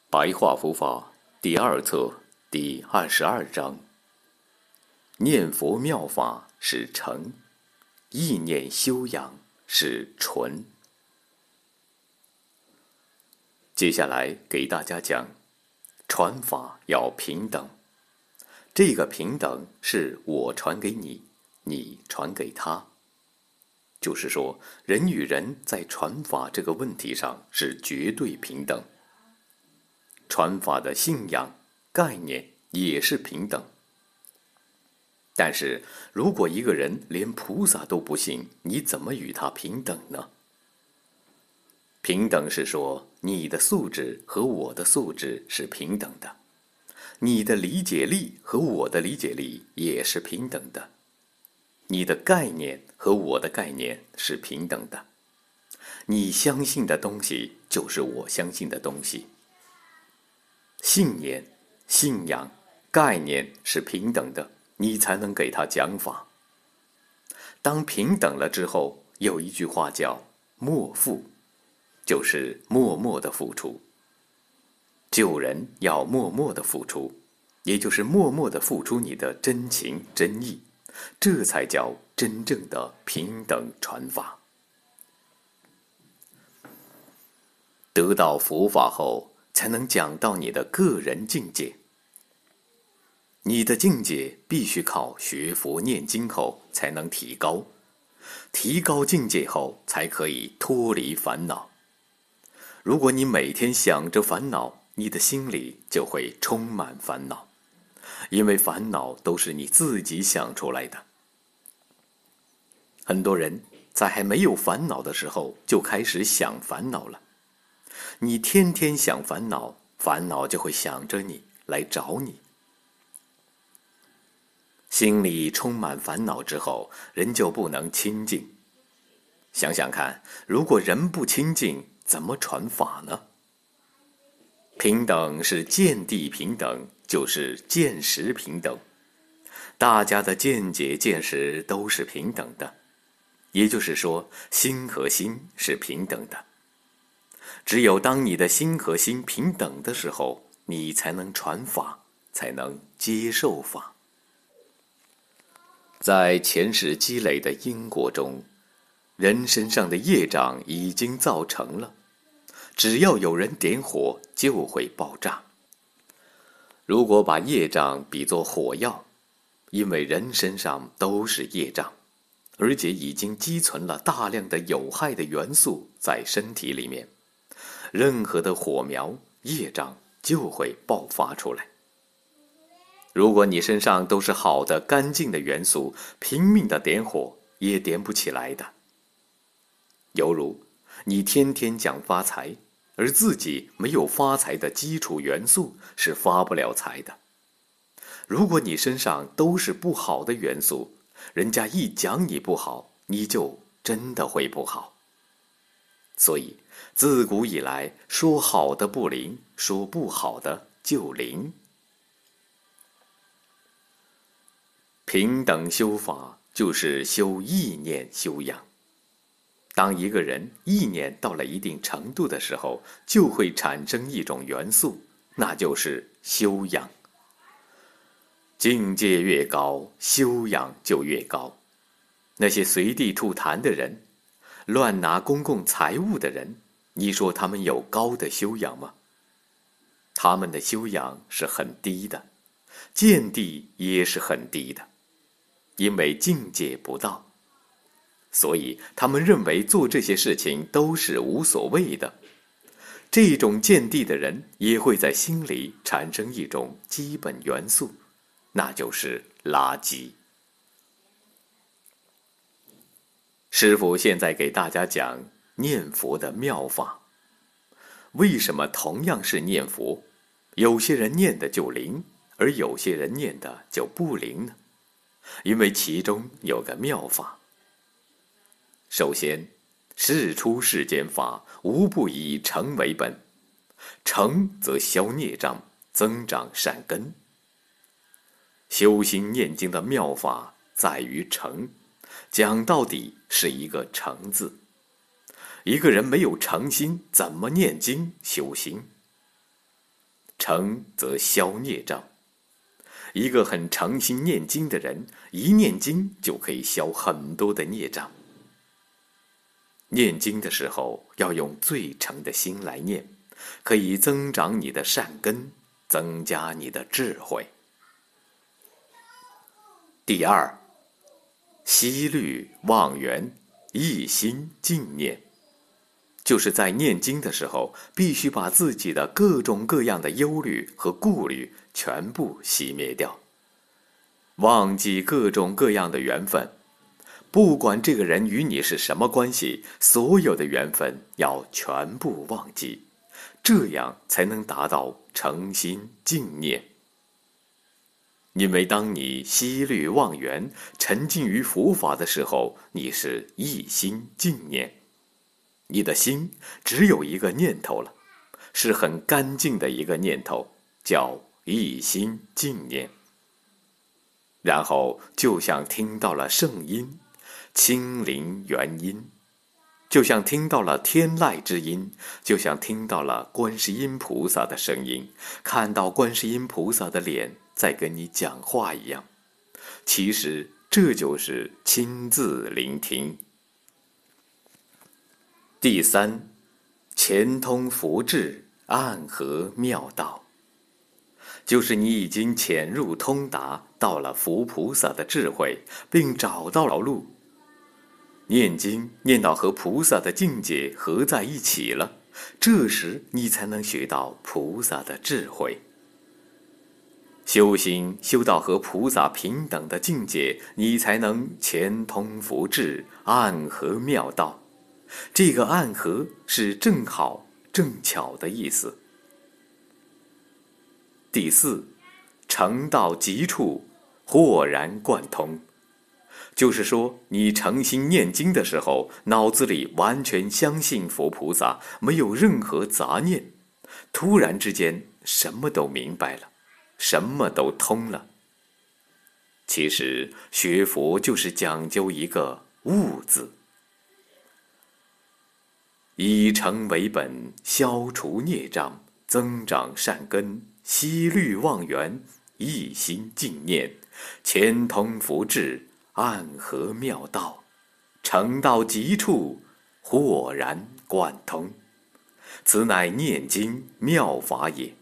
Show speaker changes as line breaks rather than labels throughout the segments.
白话佛法第二册第22章：念佛妙法是诚，意念修养是纯。接下来给大家讲，传法要平等。这个平等是我传给你，你传给他。就是说，人与人在传法这个问题上是绝对平等。传法的信仰概念也是平等。但是如果一个人连菩萨都不信，你怎么与他平等呢？平等是说，你的素质和我的素质是平等的，你的理解力和我的理解力也是平等的，你的概念和我的概念是平等的，你相信的东西就是我相信的东西。信念、信仰、概念是平等的，你才能给他讲法。当平等了之后，有一句话叫默付，就是默默的付出。救人要默默的付出，也就是默默的付出你的真情真意，这才叫真正的平等传法。得到佛法后，才能讲到你的个人境界。你的境界必须靠学佛念经后才能提高，提高境界后才可以脱离烦恼。如果你每天想着烦恼，你的心里就会充满烦恼，因为烦恼都是你自己想出来的。很多人在还没有烦恼的时候就开始想烦恼了。你天天想烦恼，烦恼就会想着你来找你。心里充满烦恼之后，人就不能清净。想想看，如果人不清净，怎么传法呢？平等是见地平等，就是见识平等。大家的见解见识都是平等的，也就是说，心和心是平等的。只有当你的心和心平等的时候，你才能传法，才能接受法。在前世积累的因果中，人身上的业障已经造成了，只要有人点火，就会爆炸。如果把业障比作火药，因为人身上都是业障，而且已经积存了大量的有害的元素在身体里面，任何的火苗、业障就会爆发出来。如果你身上都是好的、干净的元素，拼命的点火也点不起来的。犹如你天天讲发财，而自己没有发财的基础元素，是发不了财的。如果你身上都是不好的元素，人家一讲你不好，你就真的会不好。所以自古以来，说好的不灵，说不好的就灵。平等修法就是修意念修养。当一个人意念到了一定程度的时候，就会产生一种元素，那就是修养。境界越高，修养就越高。那些随地吐痰的人，乱拿公共财物的人，你说他们有高的修养吗？他们的修养是很低的，见地也是很低的，因为境界不到，所以他们认为做这些事情都是无所谓的。这种见地的人也会在心里产生一种基本元素，那就是垃圾。师父现在给大家讲念佛的妙法。为什么同样是念佛，有些人念的就灵，而有些人念的就不灵呢？因为其中有个妙法。首先，事出世间法，无不以诚为本。诚则消孽障，增长善根。修心念经的妙法在于诚，讲到底是一个诚字。一个人没有诚心，怎么念经修心？ 诚则消孽障。一个很诚心念经的人，一念经就可以消很多的孽障。念经的时候要用最诚的心来念，可以增长你的善根，增加你的智慧。第二，息虑忘缘，一心静念。就是在念经的时候，必须把自己的各种各样的忧虑和顾虑全部熄灭掉，忘记各种各样的缘分，不管这个人与你是什么关系，所有的缘分要全部忘记，这样才能达到诚心静念。因为当你息虑忘缘，沉浸于佛法的时候，你是一心静念，你的心只有一个念头了，是很干净的一个念头，叫一心静念。然后就像听到了圣音，清灵元音，就像听到了天籁之音，就像听到了观世音菩萨的声音，看到观世音菩萨的脸在跟你讲话一样。其实这就是亲自聆听。第三，前通佛智，暗合妙道。就是你已经潜入通达，到了佛菩萨的智慧，并找到了路。念经念到和菩萨的境界合在一起了，这时你才能学到菩萨的智慧。修行修到和菩萨平等的境界，你才能前通佛智，暗合妙道。这个暗合是正好正巧的意思。第四，诚到极处，豁然贯通。就是说，你诚心念经的时候，脑子里完全相信佛菩萨，没有任何杂念，突然之间什么都明白了，什么都通了。其实学佛就是讲究一个悟字，以诚为本，消除孽障，增长善根，息虑忘缘，一心静念，前通佛智，暗合妙道，诚到极处，豁然贯通。此乃念经妙法也。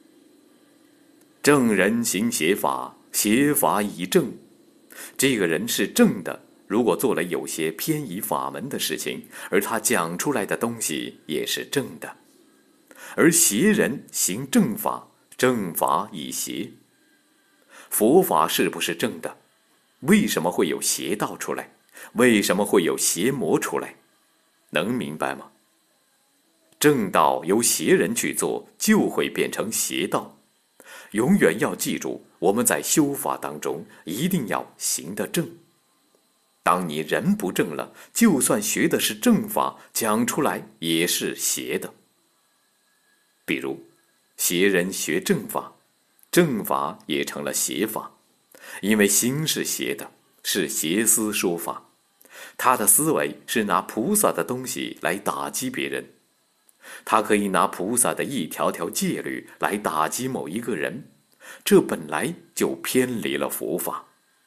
正人行邪法，邪法以正。这个人是正的，如果做了有些偏移法门的事情，而他讲出来的东西也是正的。而邪人行正法，正法以邪。佛法是不是正的？为什么会有邪道出来？为什么会有邪魔出来？能明白吗？正道由邪人去做，就会变成邪道。永远要记住，我们在修法当中一定要行得正。当你人不正了，就算学的是正法，讲出来也是邪的。比如，邪人学正法，正法也成了邪法，因为心是邪的，是邪思说法。他的思维是拿菩萨的东西来打击别人，他可以拿菩萨的一条条戒律来打击某一个人，这本来就偏离了佛法。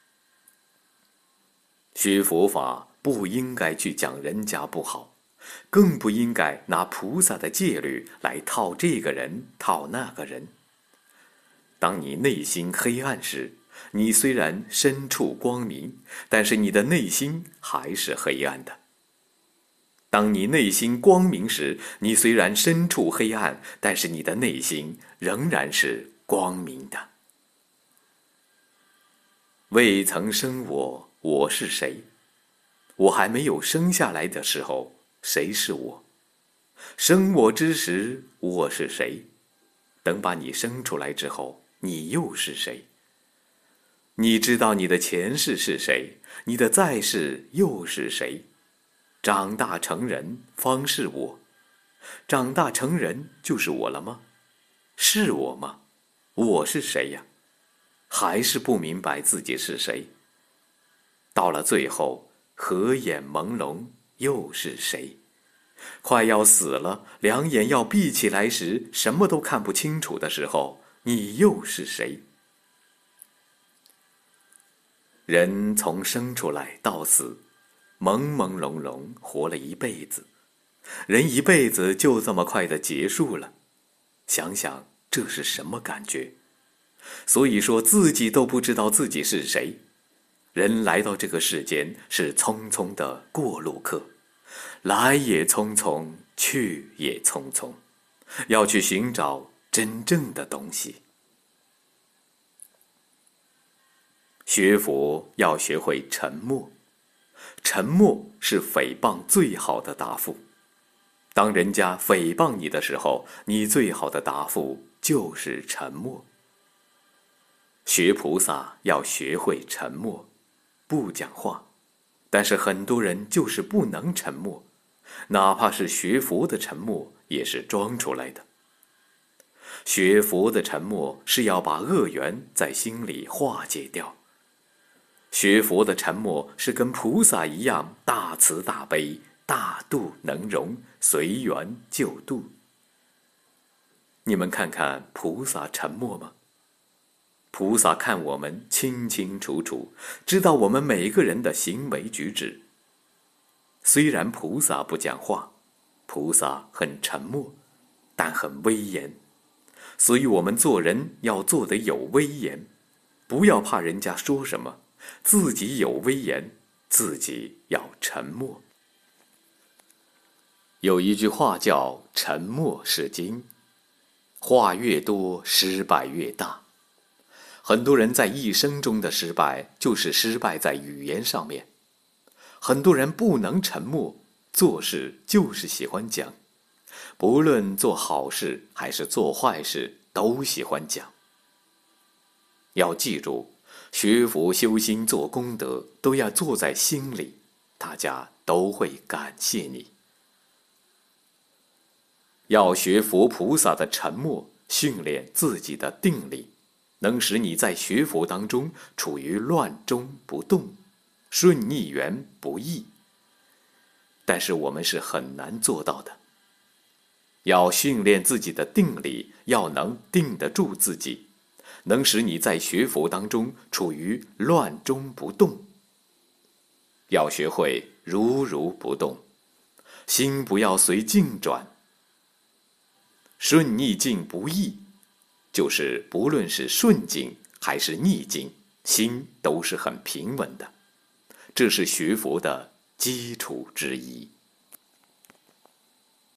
学佛法不应该去讲人家不好，更不应该拿菩萨的戒律来套这个人套那个人。当你内心黑暗时，你虽然身处光明，但是你的内心还是黑暗的。当你内心光明时，你虽然身处黑暗，但是你的内心仍然是光明的。未曾生我，我是谁？我还没有生下来的时候，谁是我？生我之时，我是谁？等把你生出来之后，你又是谁？你知道你的前世是谁？你的在世又是谁？长大成人方是我，长大成人就是我了吗？是我吗？我是谁呀？还是不明白自己是谁？到了最后，合眼朦胧又是谁？ 快要死了，两眼要闭起来时，什么都看不清楚的时候，你又是谁？人从生出来到死，朦朦胧胧活了一辈子，人一辈子就这么快的结束了，想想这是什么感觉？所以说自己都不知道自己是谁。人来到这个世间是匆匆的过路客，来也匆匆，去也匆匆，要去寻找真正的东西。学佛要学会沉默，沉默是诽谤最好的答复。当人家诽谤你的时候，你最好的答复就是沉默。学菩萨要学会沉默，不讲话，但是很多人就是不能沉默，哪怕是学佛的沉默也是装出来的。学佛的沉默是要把恶缘在心里化解掉。学佛的沉默是跟菩萨一样大慈大悲，大度能容，随缘就度。你们看看菩萨沉默吗？菩萨看我们清清楚楚，知道我们每个人的行为举止。虽然菩萨不讲话，菩萨很沉默，但很威严。所以我们做人要做得有威严，不要怕人家说什么，自己有威严，自己要沉默。有一句话叫“沉默是金”，话越多，失败越大。很多人在一生中的失败，就是失败在语言上面。很多人不能沉默，做事就是喜欢讲，不论做好事还是做坏事，都喜欢讲。要记住，学佛修心做功德，都要做在心里，大家都会感谢你。要学佛菩萨的沉默，训练自己的定力，能使你在学佛当中处于乱中不动，顺逆缘不异。但是我们是很难做到的。要训练自己的定力，要能定得住自己，能使你在学佛当中处于乱中不动。要学会如如不动，心不要随境转。顺逆境不异，就是不论是顺境还是逆境，心都是很平稳的。这是学佛的基础之一。